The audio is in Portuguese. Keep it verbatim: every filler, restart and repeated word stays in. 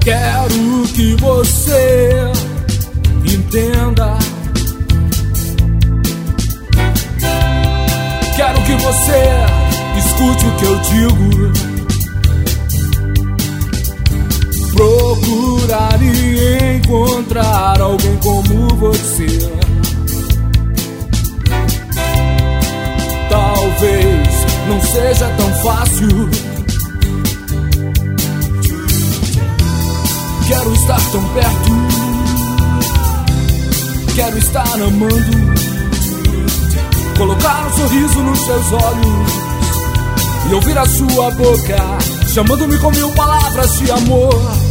Quero que você entenda. Quero que você escute o que eu digo. Procurar e encontrar alguém como você. Talvez não seja tão fácil. Quero estar tão perto. Quero estar amando. Colocar um sorriso nos seus olhos e ouvir a sua boca chamando-me com mil palavras de amor.